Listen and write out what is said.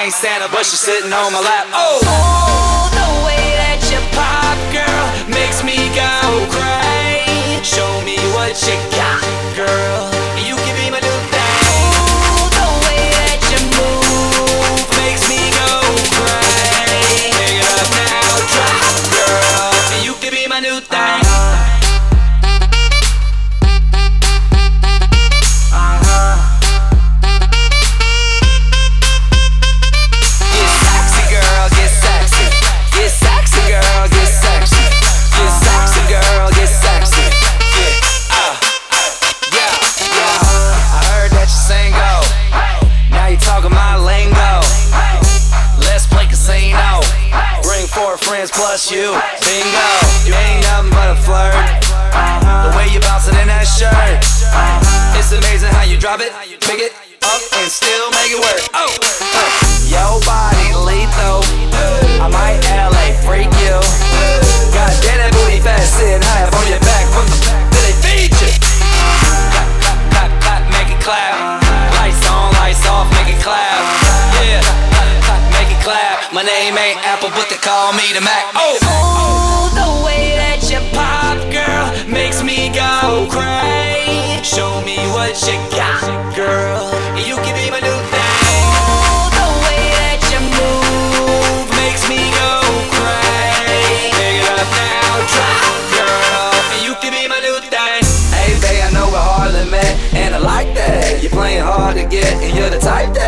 I ain't Santa, but she's sitting on my lap. Oh, the way that you pop, girl, makes me go crazy. Show me what you got, girl. You can be my new thing. Oh, the way that you move makes me go crazy. Pick it up now, drop, girl. You can be my new thing. Friends plus you, bingo. You ain't nothing but a flirt. The way you bouncing in that shirt, it's amazing how you drop it, pick it up, and still make it work. Yo, body lethal. I might LA freak you. God damn, that booty fat, sitting high up on your back. What the fuck do they feed you? Clap, clap, clap, clap, make it clap. Lights on, lights off, make it clap. Yeah, clap, make it clap. My name ain't Apple, but they call me the Mac. Oh, the way that you pop, girl, makes me go crazy. Show me what you got, girl. You can be my new thing. Oh, the way that you move makes me go crazy. Pick it up now, drop, girl. You can be my new thing. Hey, babe, I know we're hardly met, and I like that. You're playing hard to get, and you're the type that